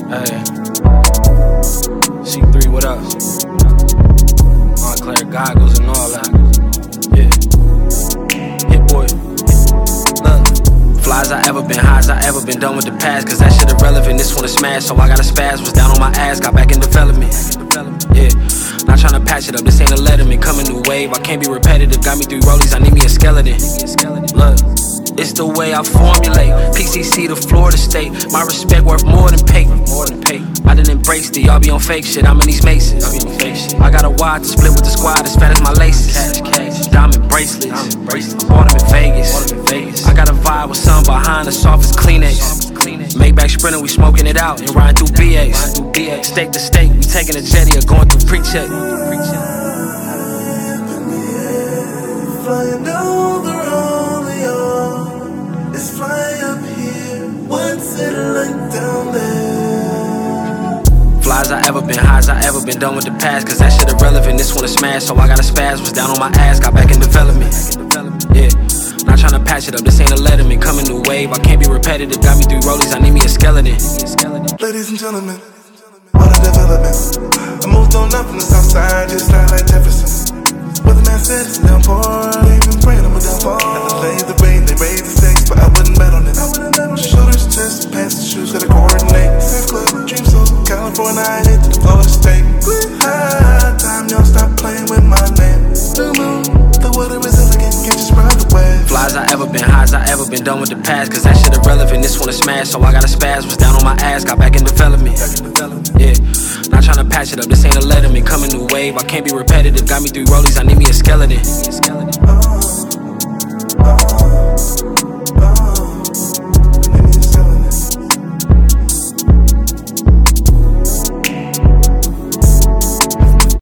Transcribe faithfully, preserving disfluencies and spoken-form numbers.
Hey, C three, what up? Montclair goggles and all that. Yeah. Hit boy. Look. Fly as I ever been, high as I ever been, done with the past. Cause that shit irrelevant, this one is smash. So I got a spaz, was down on my ass, got back in development. Yeah. Not tryna patch it up, this ain't a letterman. Coming new wave, I can't be repetitive. Got me three rollies, I need me a skeleton. Look. It's the way I formulate. P C C to Florida State. My respect worth more than paper. More than paper. I done embraced it. Y'all be on fake shit. I'm in these maces. I got a wad to split with the squad as fat as my laces. Diamond bracelets. I bought them in Vegas. I got a vibe with some behind the soft as Kleenex. Maybach Sprinter, we smoking it out and riding through B As. State to state, we taking a jetty or going through pre-check. Flying over it's fly up here, what's it like down there? Fly as I ever been, high as I ever been, done with the past. Cause that shit irrelevant, this one is smash. So I got a spaz, was down on my ass, got back in development. Yeah, not tryna patch it up, this ain't a letterman. Coming new wave, I can't be repetitive. Got me three rollies, I need me a skeleton. Ladies and gentlemen, what a development. I moved on up from the south side, just not like Jefferson. But the man said it's downpour, they've been praying on my downfall. Had to lay the rain, they raised the stakes, but I wouldn't bet on it. I wouldn't bet on it. Shoulders, chest, pants, and shoes, gotta coordinate. Safe club, dream so California, I hate to the Florida State. High time, y'all stop playing with my name. New moon, the water is elegant, can't just ride the wave. Fly as I ever been, high as I ever been, done with the past. Cause that shit irrelevant, this one is smash. So I got a spaz, was down on my ass, got back in development. Yeah, not tryna patch it up, this ain't a letterman. Coming new wave, I can't be repetitive. Got me three rollies, I need me a skeleton.